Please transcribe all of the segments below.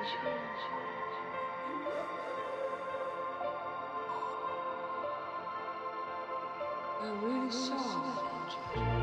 I really saw that angel.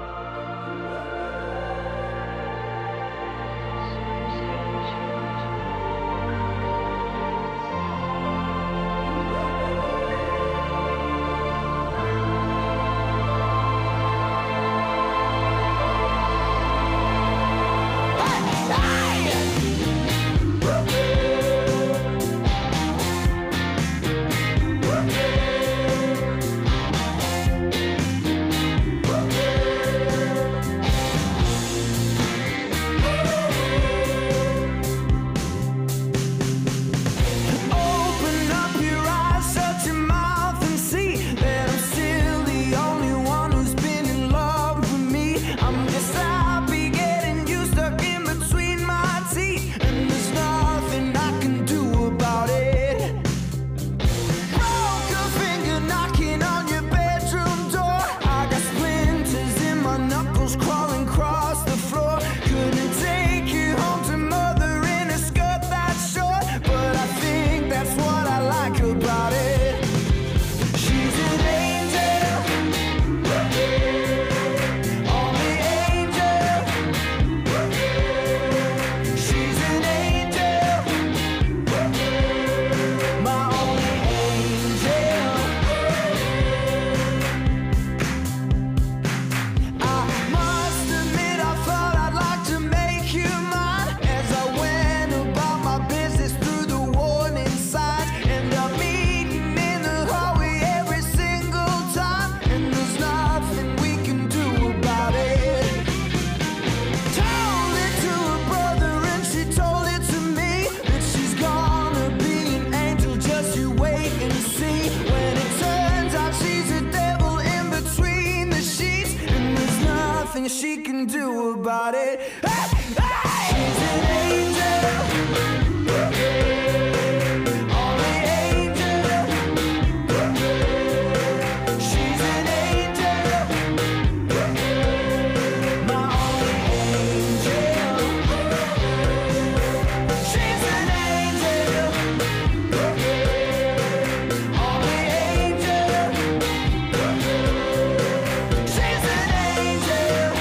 She can do about it. Hey, hey! She's an angel. Only angel. She's an angel. My only angel. She's an angel. Only angel. She's an angel.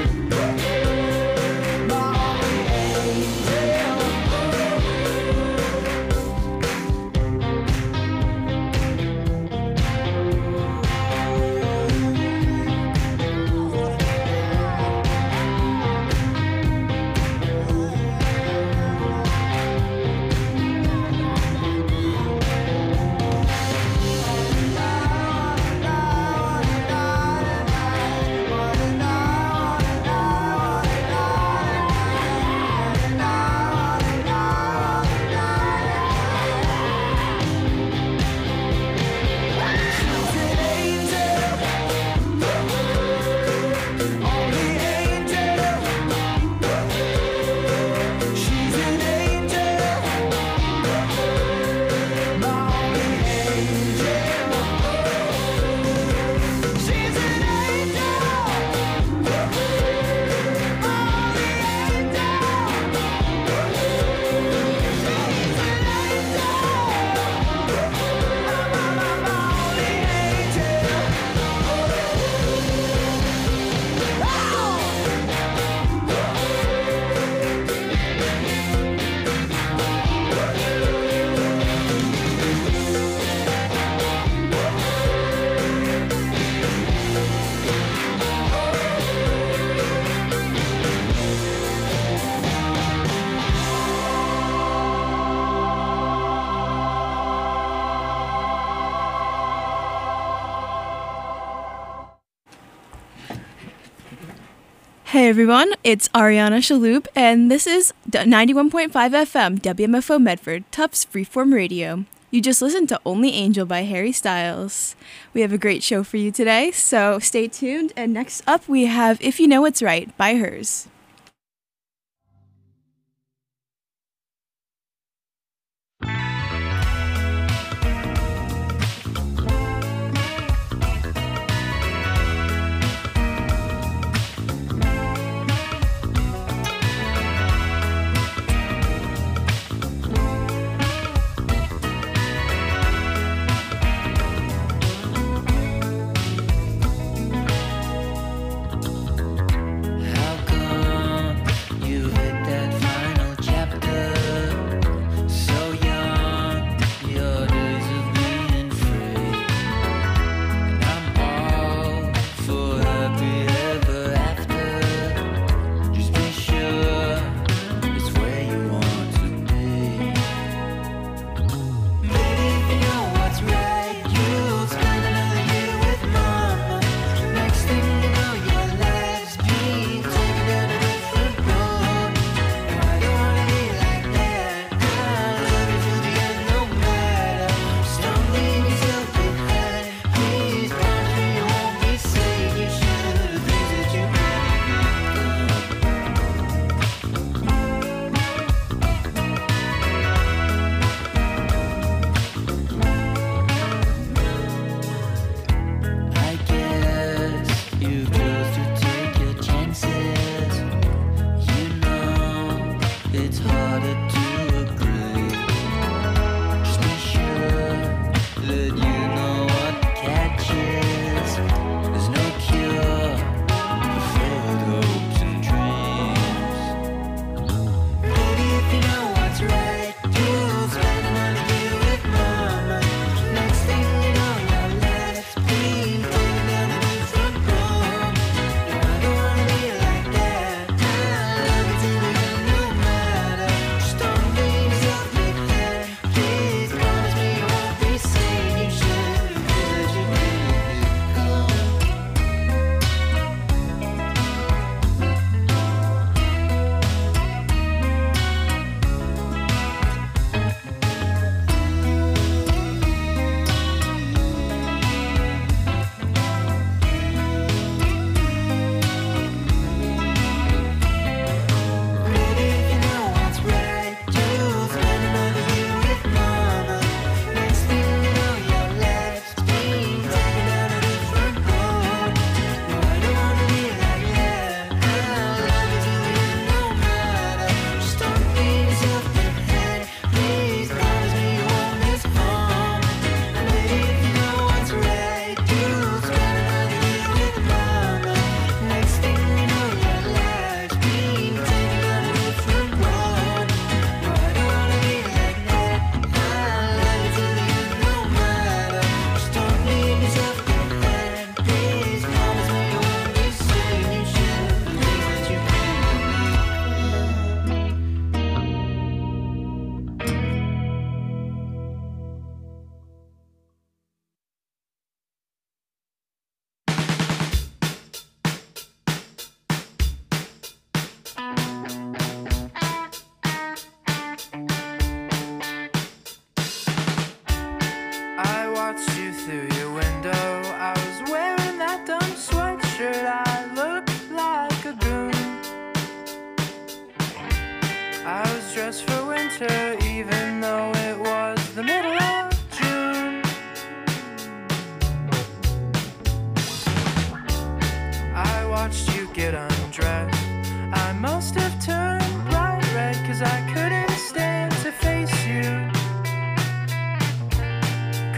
Hey everyone, it's Ariana Shaloub, and this is 91.5 FM, WMFO Medford, Tufts Freeform Radio. You just listened to Only Angel by Harry Styles. We have a great show for you today, so stay tuned, and next up we have If You Know It's Right by Hers.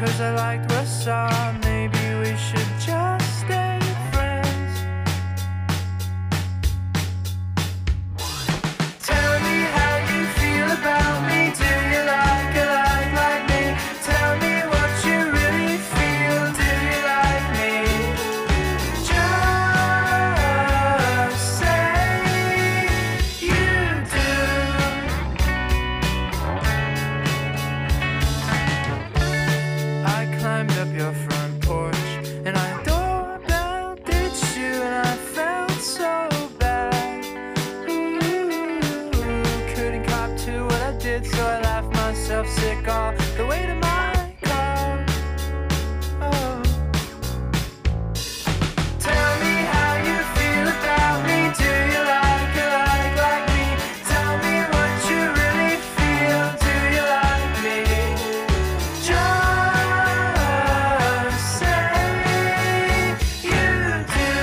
'cause I liked what I saw. Maybe we should just stay friends. Tell me how you feel about me. Do you like a life like me? Tell me what you really feel. Do you like me? Just say you do. I climbed up your front porch and I doorbell ditched you and I felt so bad. Ooh, couldn't cop to what I did, so I laughed myself sick all the way to my car. Oh. Tell me how you feel about me. Do you like a life like me? Tell me what you really feel. Do you like me? Just say you do.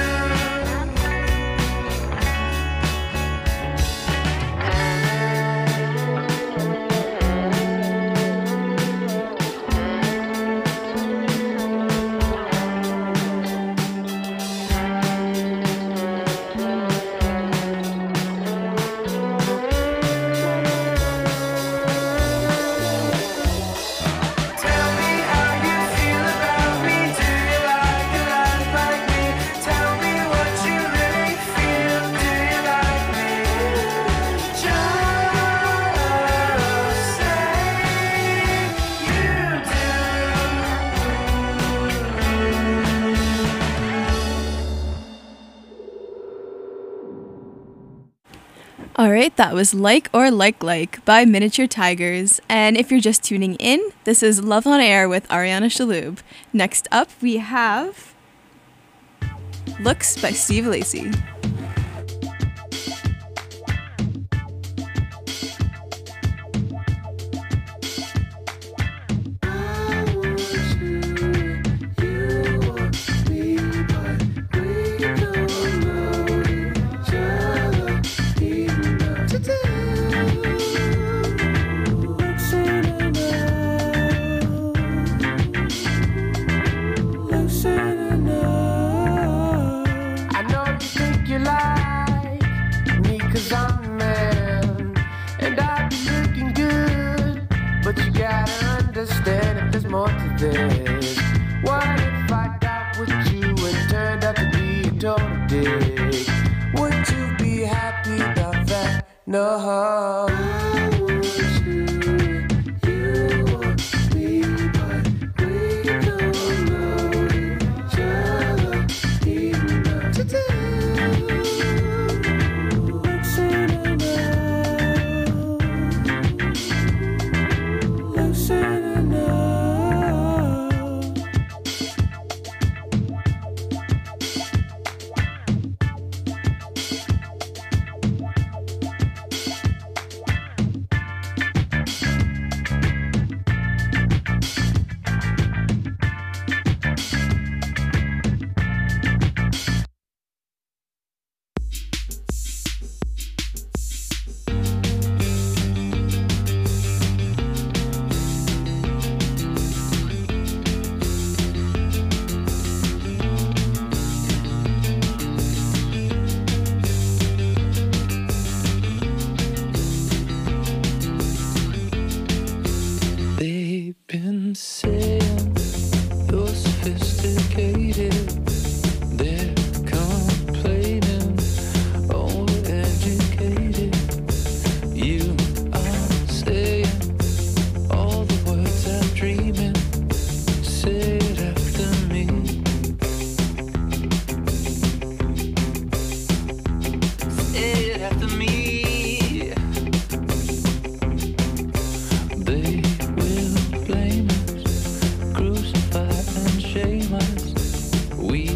Tell me how you feel about me. Do you like a life like me? Tell me what you really feel. Do you like me? Just say you do. All right, that was Like or Like by Miniature Tigers. And if you're just tuning in, this is Love on Air with Ariana Shaloub. Next up, we have Looks by Steve Lacy. I know you think you like me 'cause I'm a man and I be looking good, but you gotta understand if there's more to this. What if I got with you and turned out to be a total dick? Would you be happy about that? No. They've been saying you're sophisticated. They're complaining, overeducated. You are saying all the words I'm dreaming. Say it after me. Say it after me. They will blame us, crucify and shame us. We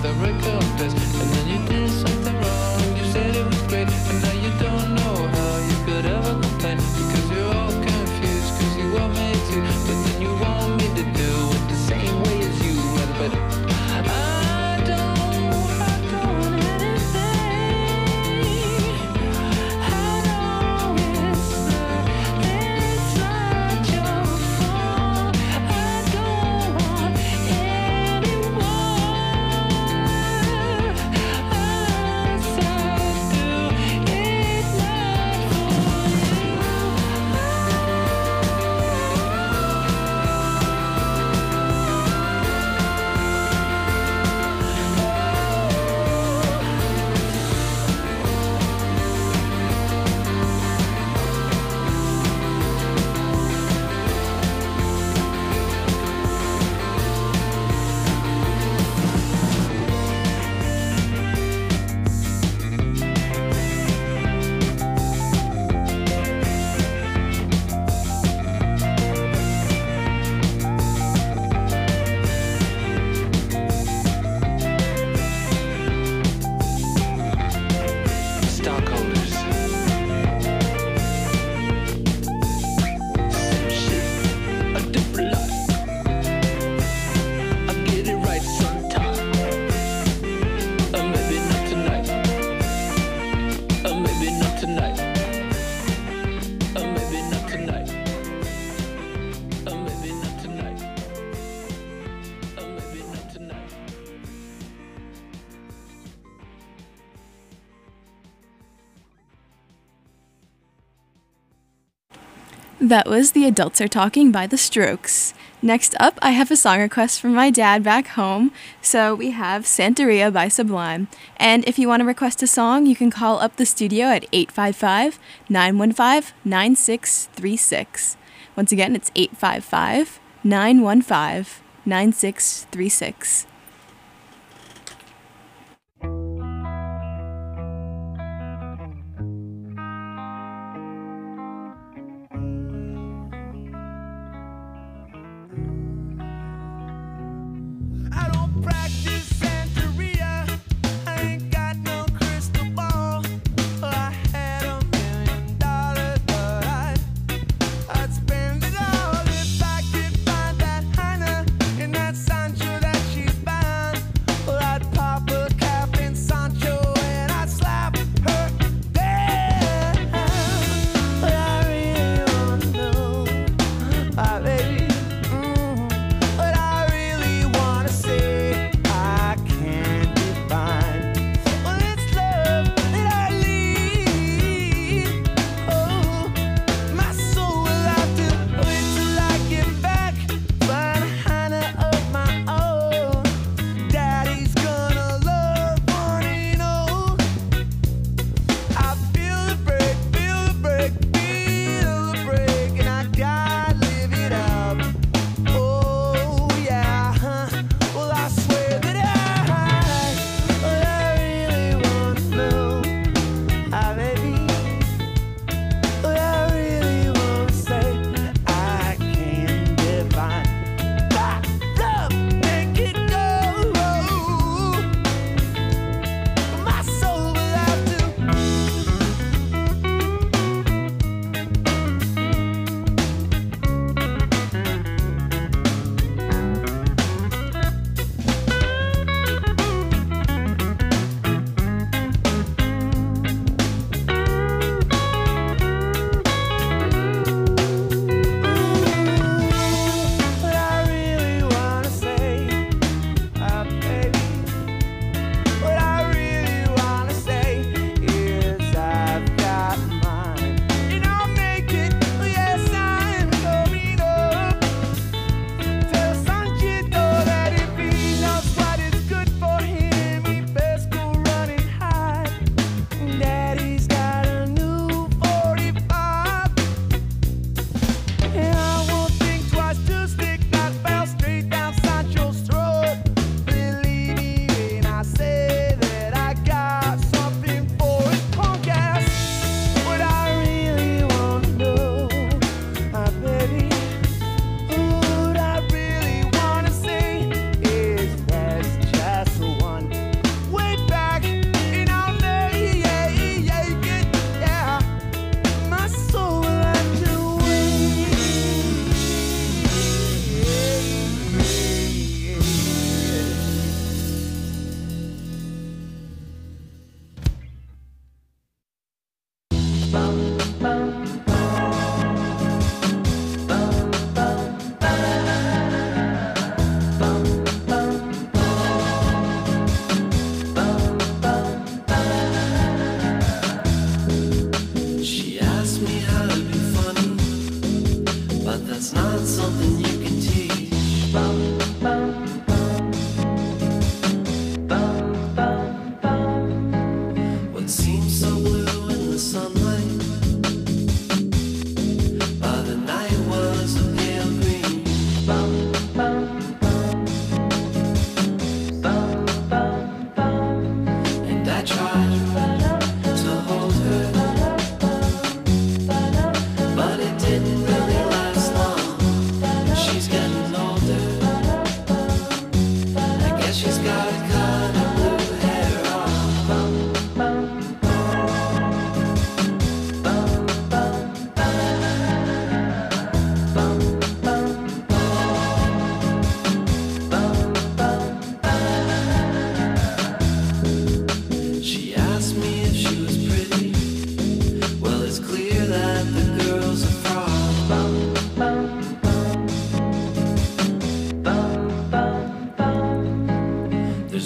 that record plays. And then you did something wrong, you said it was great, and now you don't know how you could ever complain, because you're all confused, because you want me to, but then you want me to do it the same way as you. But I don't anything. I know it's not your fault. I don't want anyone else to do it stockholders. Same shit, a different life. I get it right sometime. Maybe not tonight. Maybe not tonight. Maybe not tonight. Maybe not tonight. Maybe not tonight. That was The Adults Are Talking by The Strokes. Next up, I have a song request from my dad back home. So we have Santeria by Sublime. And if you want to request a song, you can call up the studio at 855-915-9636. Once again, it's 855-915-9636. I don't practice Santeria. I ain't got no crystal ball. I had $1 million, but I'd spend it all if I could find that Heiner in that Sancho that she's buying.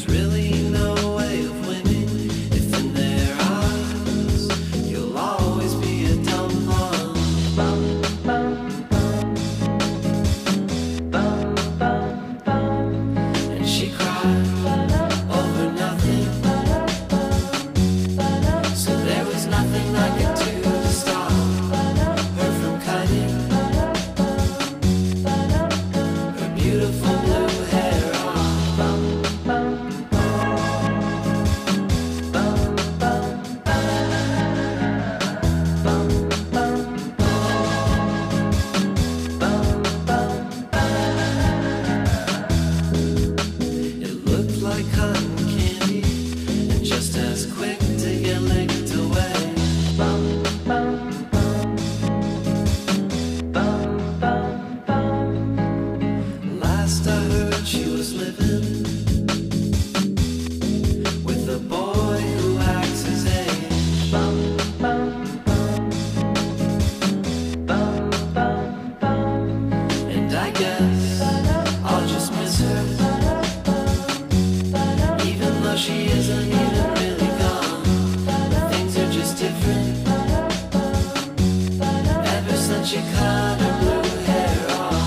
There's really no way of winning if in their eyes you'll always be a dumb one. And she cried over nothing, so there was nothing I could do to stop her from cutting her beautiful blue hair off. It looked like cotton candy, and just as quick to get licked away. Last I heard, she was living with a boy who acts his age. And I guess I'll just miss her, even though she isn't even really gone. Things are just different ever since she cut her blue hair off.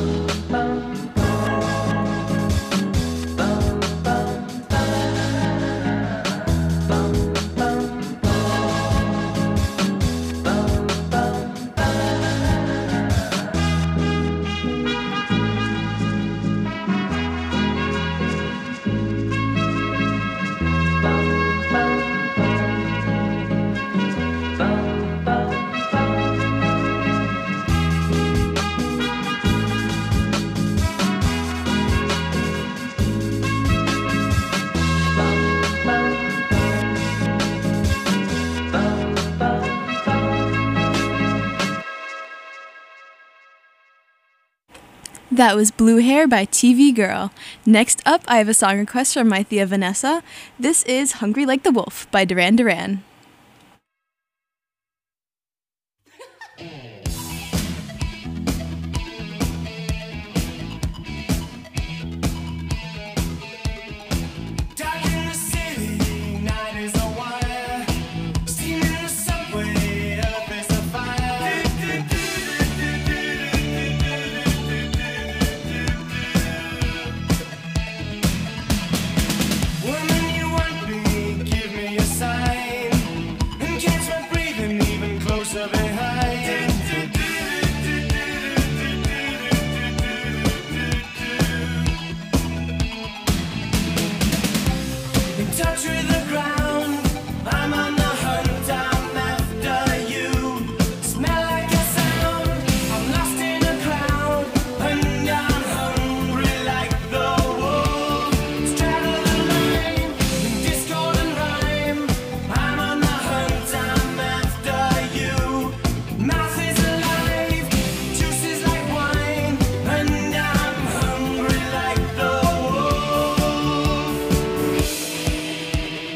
That was Blue Hair by TV Girl. Next up, I have a song request from my Thea Vanessa. This is Hungry Like the Wolf by Duran Duran. Dark in the city, night is a wire. Steam in the subway, earth is a fire. Woman, you want me, give me a sign. And catch my breathing even closer behind. In touch with the ground, I'm on the hunt, I'm after you. Smell like a sound, I'm lost in a crowd, and I'm hungry like the wolf. Straddle the line, in discord and rhyme, I'm on the hunt, I'm after you. Mouth is alive, juice is like wine, and I'm hungry like the wolf.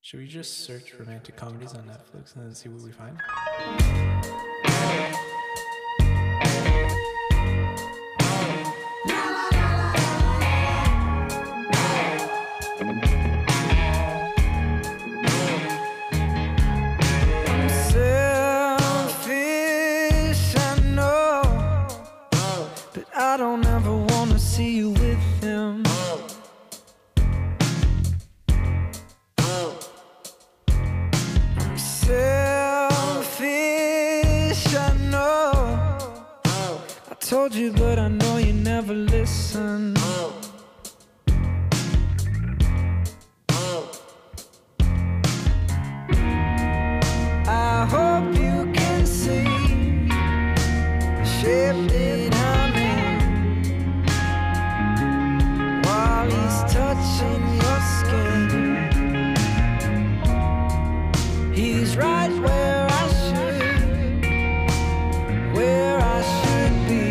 Should we just search romantic comedies on Netflix and then see what we find? Selfish, I know, but I don't ever wanna see you with him. I'm selfish, I know. I told you, but I know you never listen. I hope you can see the shape that I'm in while he's touching your skin. He's right where I should be,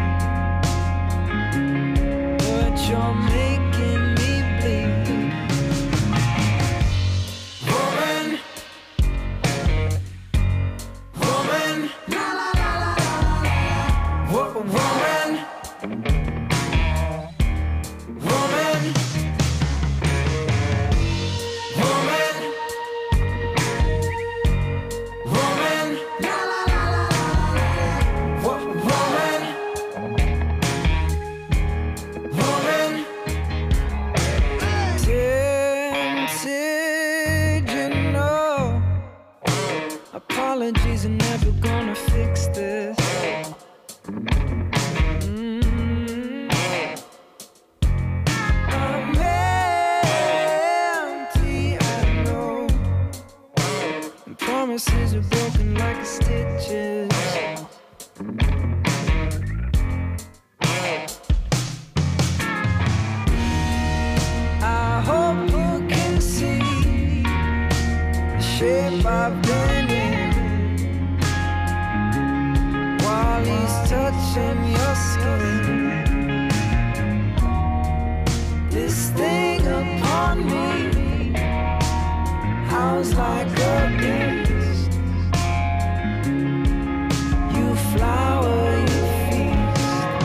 but you're making me bleed. Woman, woman, la la la la la. Woman, woman, woman, woman, la la la la la. Woman, woman, tempted, you know. Apologies are never gonna fix this. I'm empty, I know. And promises are broken like stitches. I hope you can see the shape I've been in while he's touching your skin. This thing upon me howls like a beast. You flower, you feast.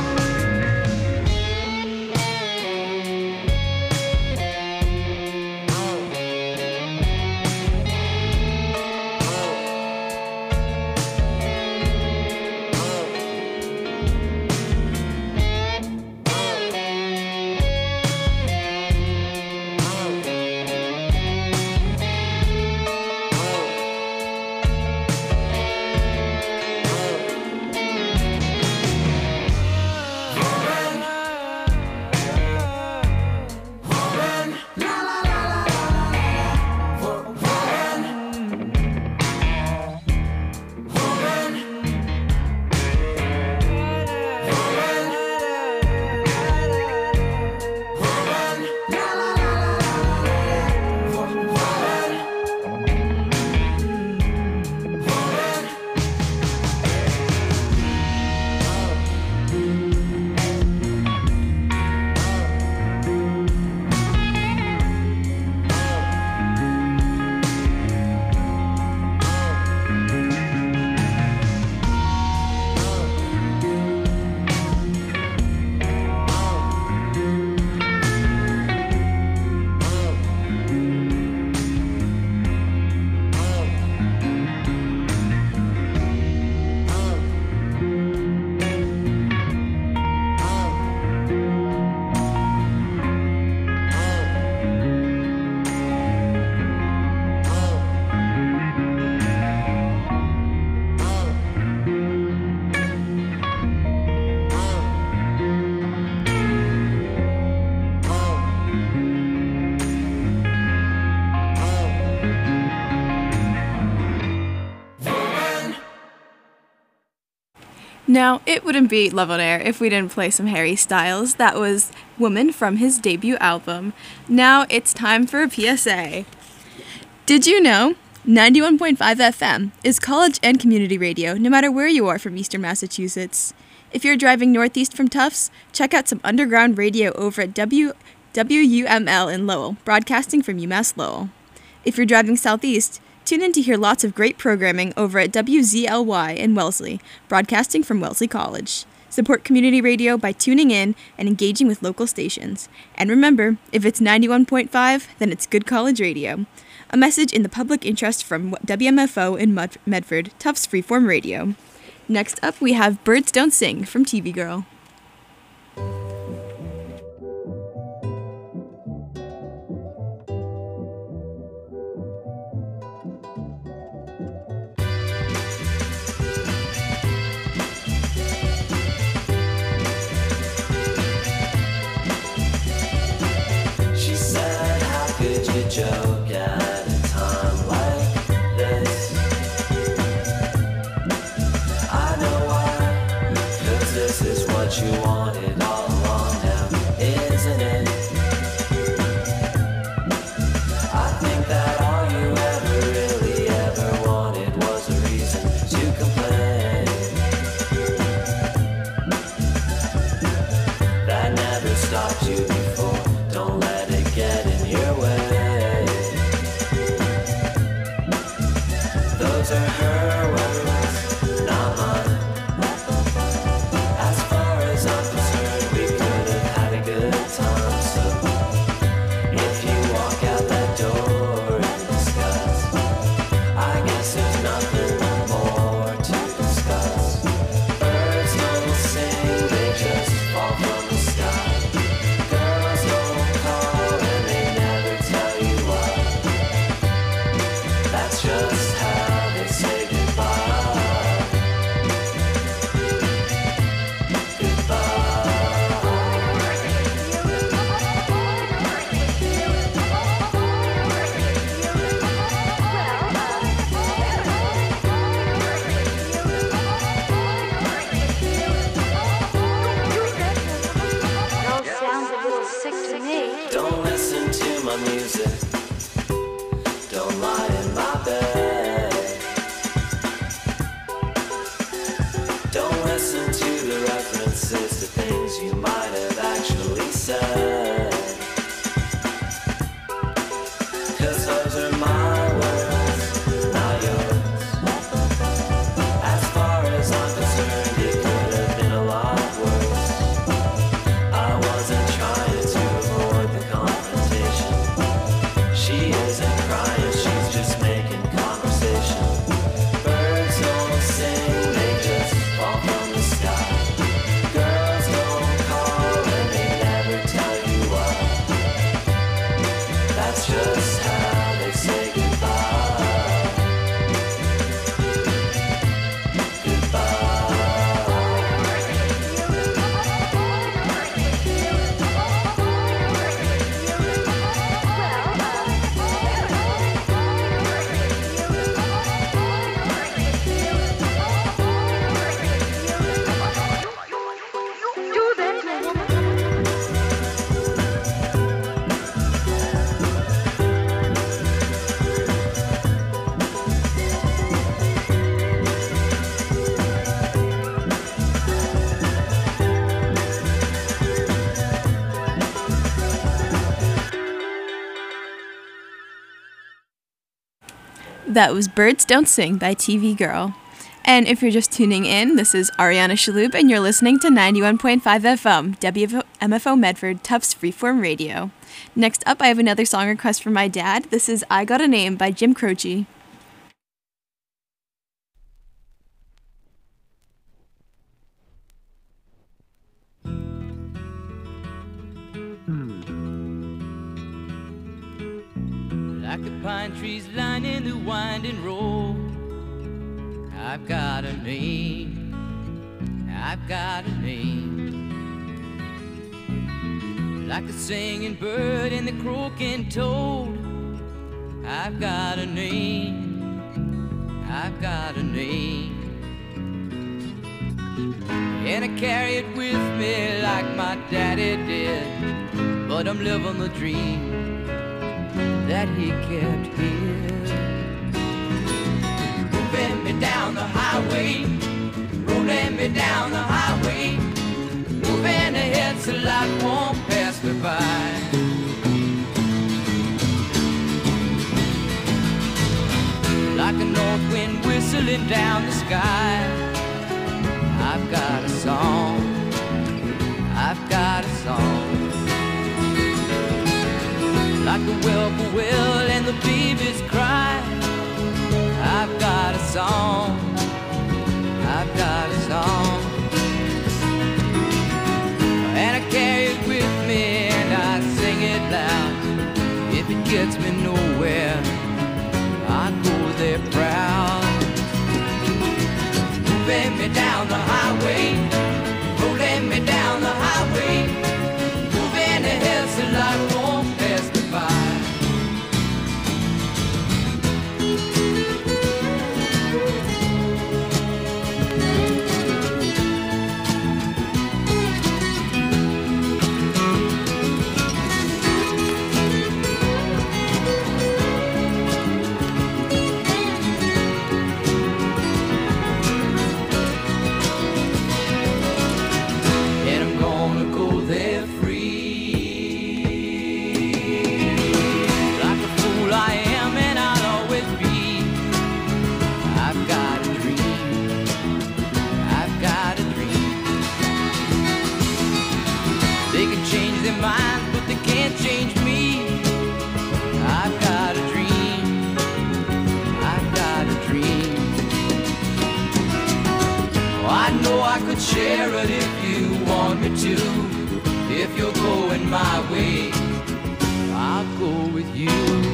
Now, it wouldn't be Love on Air if we didn't play some Harry Styles. That was Woman from his debut album. Now it's time for a PSA. Did you know 91.5 FM is college and community radio, no matter where you are from Eastern Massachusetts? If you're driving northeast from Tufts, check out some underground radio over at WUML in Lowell, broadcasting from UMass Lowell. If you're driving southeast, tune in to hear lots of great programming over at WZLY in Wellesley, broadcasting from Wellesley College. Support community radio by tuning in and engaging with local stations. And remember, if it's 91.5, then it's good college radio. A message in the public interest from WMFO in Medford, Tufts Freeform Radio. Next up, we have Birds Don't Sing from TV Girl. She said, how could you joke at a time like this? I know why, 'cause this is what you wanted all along now, isn't it? I think that all you ever really ever wanted was a reason to complain. That never stopped you before, don't let it get in your way. Those are her words, not mine. As far as I'm concerned, we could have had a good time. So if you walk out that door in disgust, I guess there's nothing more to discuss. Birds don't sing, they just fall from the sky. Girls don't call and they never tell you why. That's just how they say goodbye. Sounds a little sick to me. Don't listen to my music. Don't lie in my bed. Don't listen to the references to things you might have actually said. 'Cause those are my words, not yours. As far as I'm concerned, it could have been a lot worse. I wasn't trying to avoid the confrontation. She isn't crying, she's just making conversation. Birds don't sing, they just fall from the sky. Girls don't call and they never tell you why. That's just how they say goodbye. That was Birds Don't Sing by TV Girl. And if you're just tuning in, this is Ariana Shaloub, and you're listening to 91.5 FM, WMFO Medford, Tufts Freeform Radio. Next up, I have another song request from my dad. This is I Got a Name by Jim Croce. Like the pine trees lining the winding road, I've got a name, I've got a name. Like the singing bird and the croaking toad, I've got a name, I've got a name. And I carry it with me like my daddy did, but I'm living the dream that he kept here. Moving me down the highway, rolling me down the highway, moving ahead so life won't pass me by. whistling down the sky. I've got a song, I've got a song. Like the whippoorwill and the babies cry. I've got a song, I've got a song. And I carry it with me and I sing it loud. If it gets me nowhere, I go there proud. Moving me down the highway, rolling me down the highway, moving ahead so life won't pass me by. Share it if you want me to. If you're going my way, I'll go with you.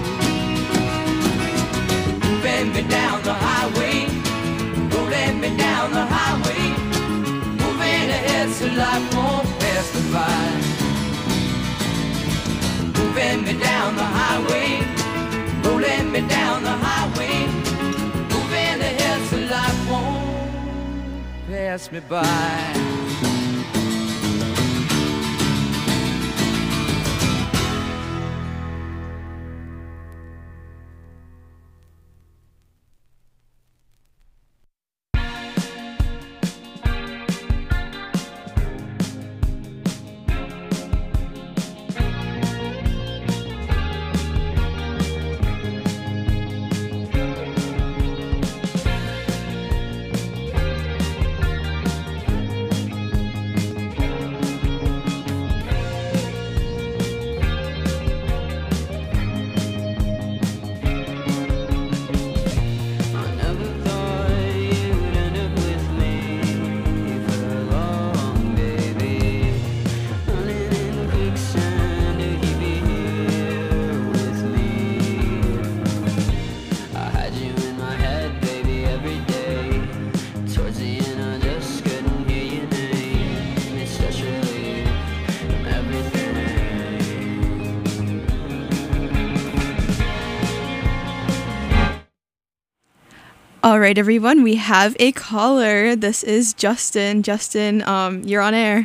Moving me down the highway, rolling me down the highway, moving ahead so life won't pass me by. Moving me down the highway, rolling me down the highway, moving ahead so life won't pass me by. All right, everyone, we have a caller. This is Justin. Justin, you're on air.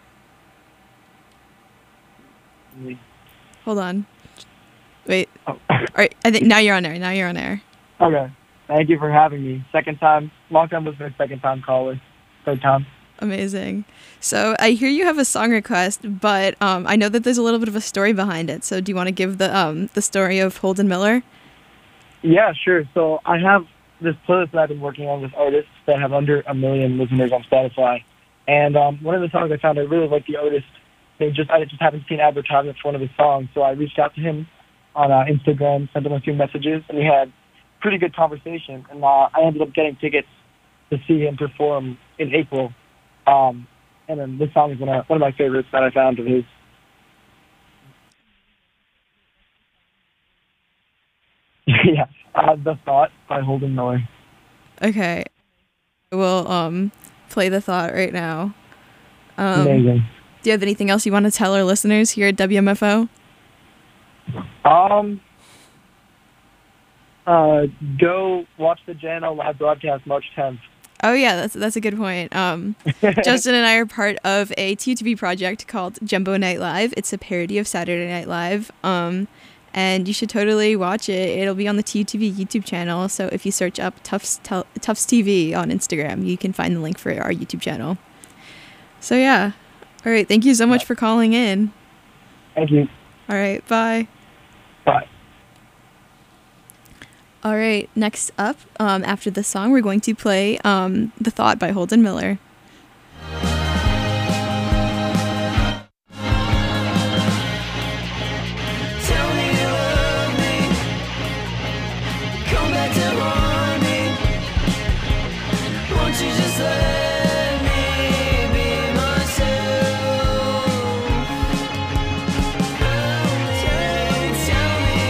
Hold on. Wait. Oh. All right, I think now you're on air. Now you're on air. Okay. Thank you for having me. Second time, long time listener, second time caller. Third time. Amazing. So I hear you have a song request, but I know that there's a little bit of a story behind it. So do you want to give the story of Holden Miller? Yeah, sure. So I have this playlist that I've been working on with artists that have under 1 million listeners on Spotify. And one of the songs I found, I really like the artist. I just happened to see an advertisement for one of his songs, so I reached out to him on Instagram, sent him a few messages, and we had pretty good conversation. And I ended up getting tickets to see him perform in April. And then this song is one of my favorites that I found of his. Yeah, The Thought by Holden Miller. Okay. We'll play The Thought right now. Amazing. Do you have anything else you want to tell our listeners here at WMFO? Go watch the JNL live broadcast March 10th. Oh yeah, that's a good point. Justin and I are part of a TUTV project called Jumbo Night Live. It's a parody of Saturday Night Live. And you should totally watch it. It'll be on the TUTV YouTube channel. So if you search up Tufts TV on Instagram, you can find the link for our YouTube channel. So yeah. All right. Thank you so much for calling in. Thank you. All right. Bye. Bye. All right, next up, after this song, we're going to play The Thought by Holden Miller. Tell me you love me. Come back to haunt me. Won't you just let me be myself? Tell me,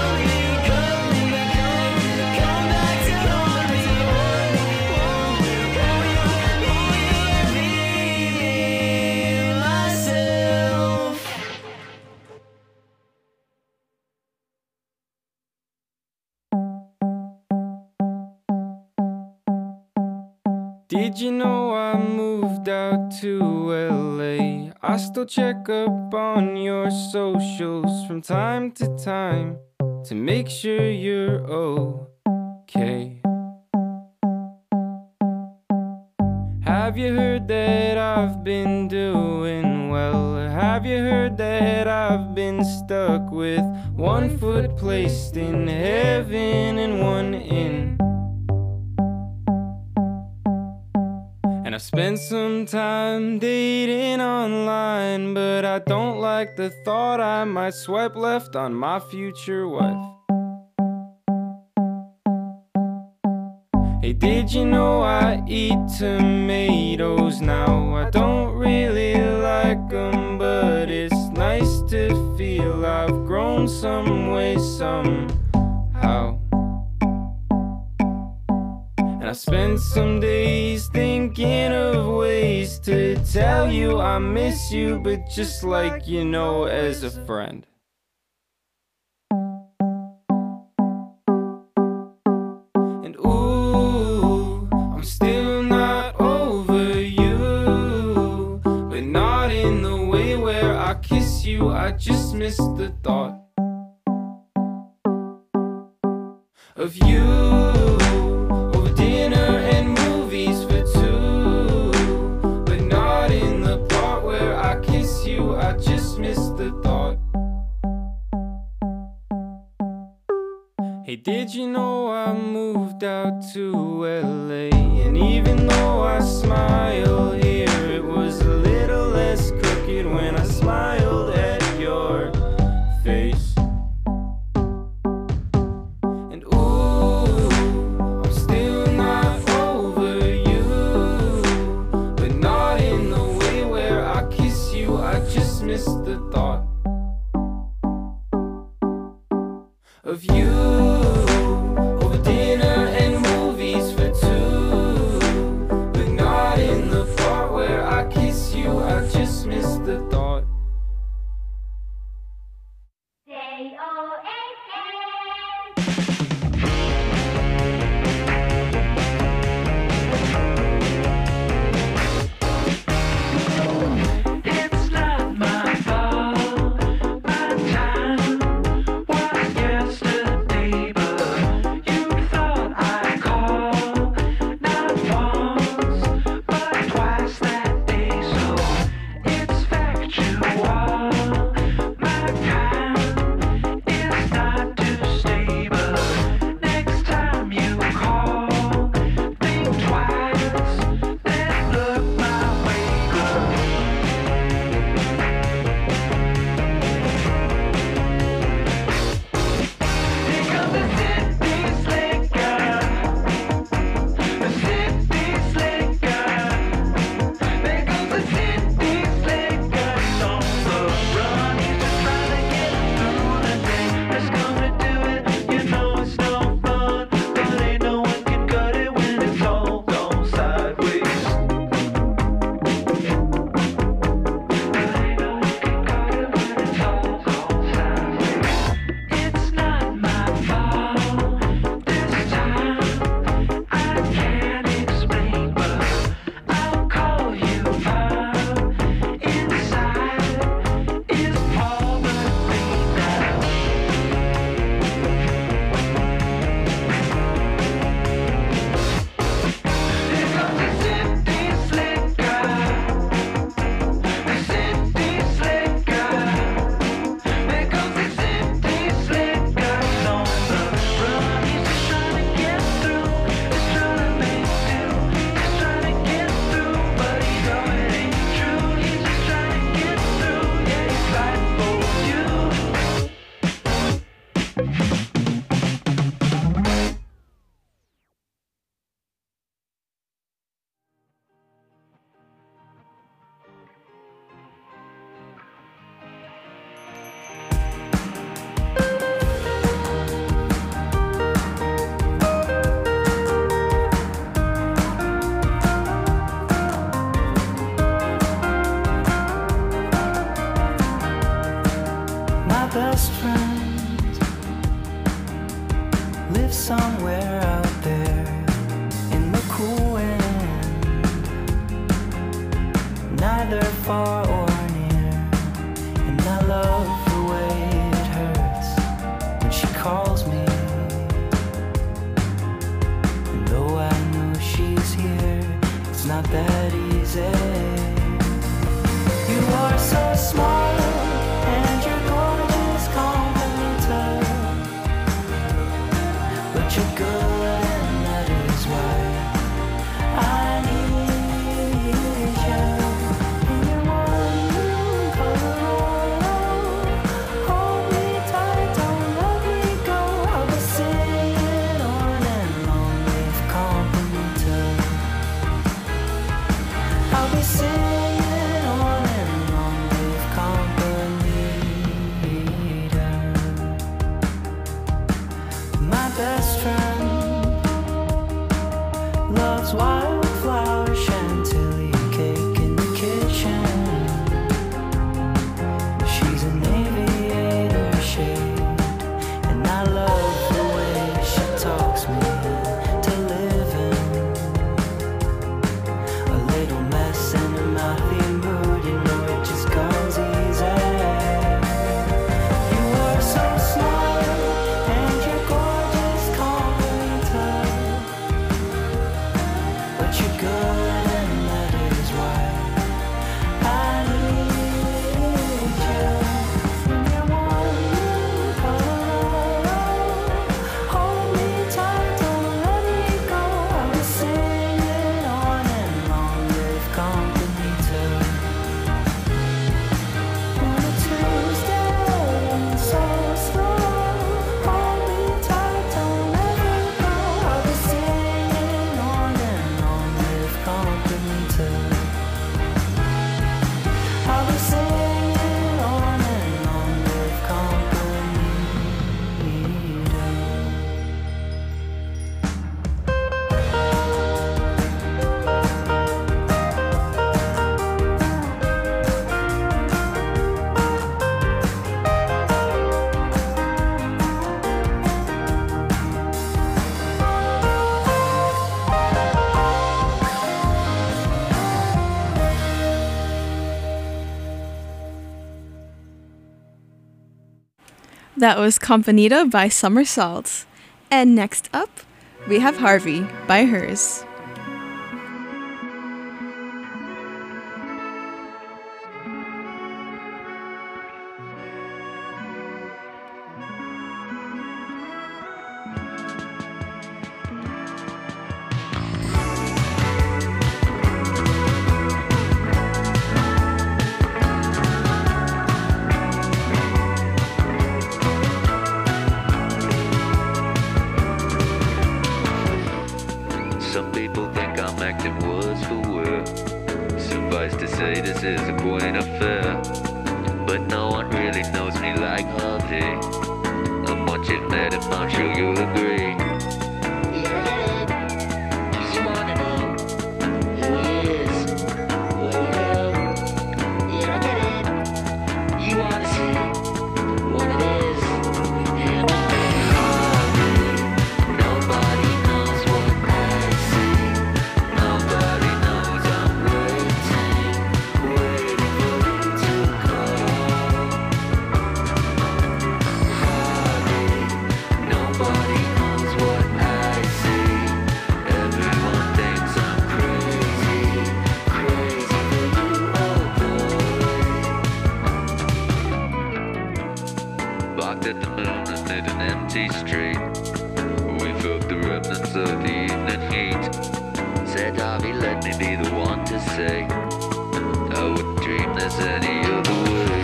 come back to haunt me. Won't you let me be myself? Did you know I moved out to LA? I still check up on your socials from time to time to make sure you're okay. Have you heard that I've been doing well? Have you heard that I've been stuck with one foot placed in heaven and one in? And I spent some time dating online, but I don't like the thought I might swipe left on my future wife. Hey, did you know I eat tomatoes now? I don't really like them, but it's nice to feel I've grown some way somehow. And I spent some days thinking of ways to tell you I miss you, but just like you know, as a friend. And ooh, I'm still not over you, but not in the way where I kiss you. I just miss the thought of you over dinner and movies for two, but not in the part where I kiss you. I just miss the thought. Hey, did you know I moved out to LA? And even though I smile here, it was a little less crooked when I smiled at your face. And ooh, I'm still not over you, but not in the way where I kiss you. I just miss the thought of you over dinner and movies for two, but not in the part where I kiss you. I just miss the thought. It's not my fault. My time was yesterday, but you thought I'd call not once, but twice that day. So it's factual. live somewhere out there in the cool wind, neither far or near. And I love the way it hurts when she calls me. And though I know she's here, it's not that easy. You are so smart and you're gorgeous, complimented, but you're good and that is why I need you. And you're one color, hold me tight, don't let me go. I'll be singing on and on with complimented. I'll be singing on and on with complimented. My best friend loves wildflower chantilly cake in the kitchen. She's an aviator shade, and I love the way she talks me to living. A little mess and a mouthy mood, you know it just comes easy. You are so smart and you're gorgeous, complimented, but you're good and that is why I need you. And you're one color, hold me tight, don't let me go. I'll be singing on and on with complimented. On a Tuesday, so slow, hold me tight, don't let me go. I'll be singing on and on with complimented. I'll be singing on and on with That was Campanita by Somersault. And next up, we have Harvey by Hers. Some people think I'm acting words for word. Suffice to say, this is a quaint affair. But no one really knows me like Harvey. I'm much you've met him, I'm sure you'll agree. Just wanna know who he is. Yeah, I get it. You wanna see what it is. And Harvey, nobody knows what I see. Nobody knows I'm waiting for you to call. Harvey, nobody knows what I see. Everyone thinks I'm crazy, crazy for you, oh boy. Parked at the moon amid an empty street. We felt the remnants of the evening heat. Said Harvey, let me be the one to say I wouldn't dream this any other way.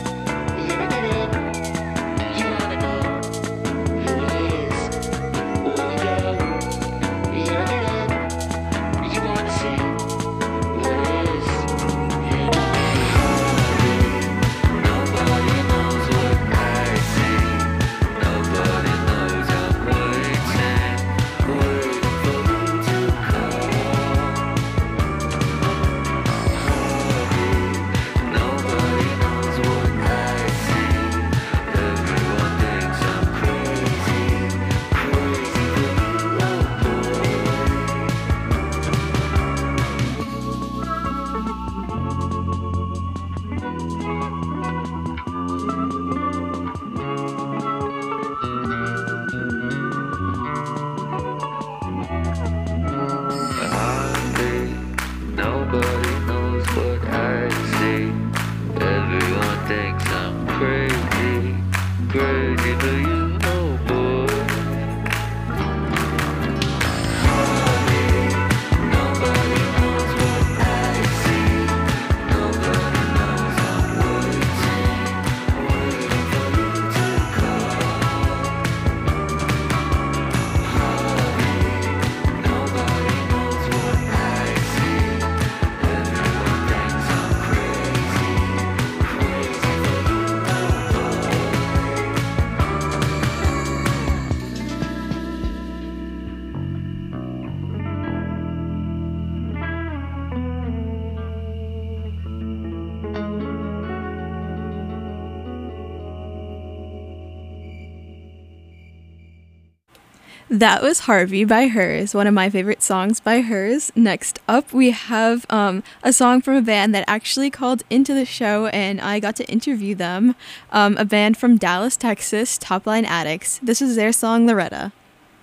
You wanna know who he is? Oh girl, you wanna see what it is? Nobody knows what I see. Nobody knows I'm waiting for you to call. That was Harvey by Hers, one of my favorite songs by Hers. Next up, we have a song from a band that actually called into the show, and I got to interview them. A band from Dallas, Texas, Top Line Addicts. This is their song, Loretta.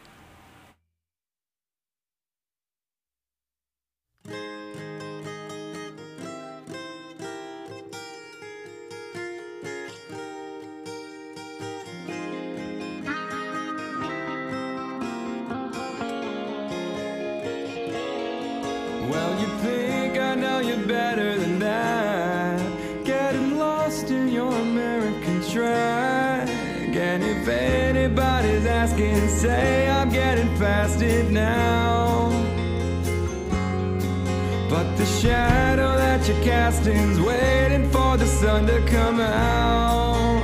Well, you think I know you better than that. Getting lost in your American track. And if anybody's asking, say I'm getting past it now. But the shadow that you're casting's waiting for the sun to come out.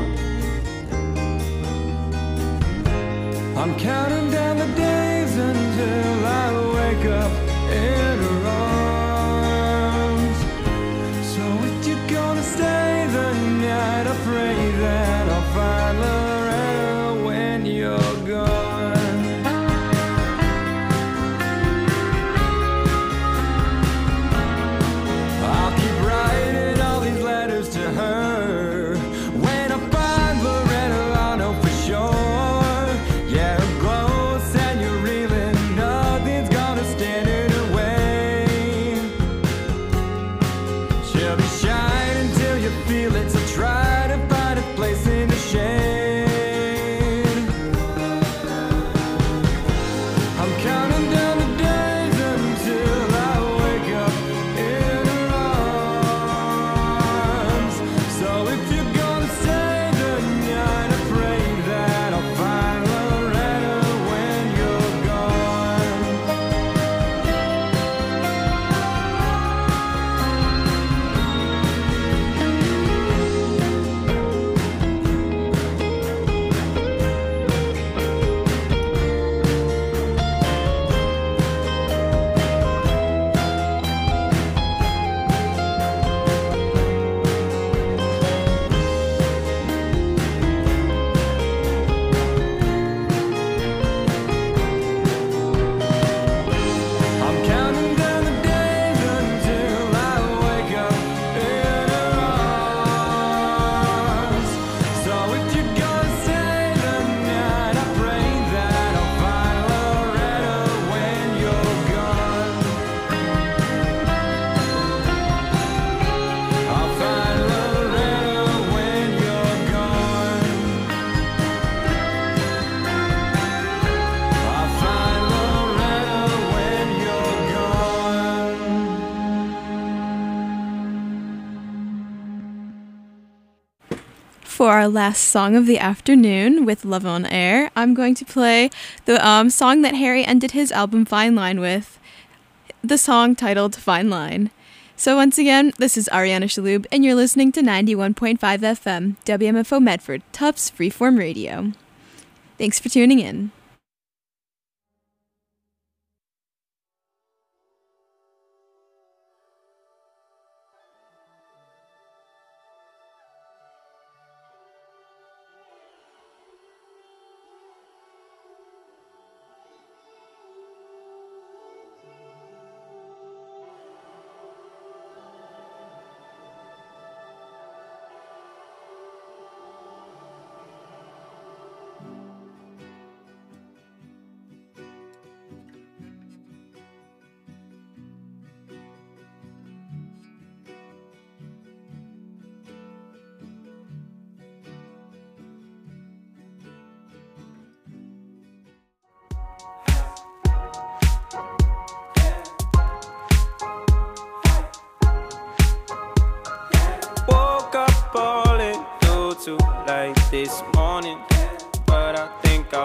I'm counting down the days until I wake up in her arms. So if you're gonna stay the night, I pray that I'll find Loretta when you're gone. I'll keep writing all these letters to her. When I find Loretta, I'll know for sure. Yeah, her close and you're reeling, nothing's gonna stand in her way. She'll be shining till you feel it, so try to find a place in the shade. I'm counting down the days until I wake up in her arms. So if you're gonna stay the night, I pray that I'll find Loretta when you're gone. I'm counting down the days until I wake up in her arms. So if you're gonna stay the night, I pray that I'll find Loretta when you're gone. I'll find Loretta when you're gone. I'll find Loretta when you're gone. For our last song of the afternoon with Love on Air, I'm going to play the song that Harry ended his album Fine Line with, the song titled Fine Line. So once again, this is Ariana Shaloub, and you're listening to 91.5 FM, WMFO Medford, Tufts Freeform Radio. Thanks for tuning in. Woke up all in too late this morning.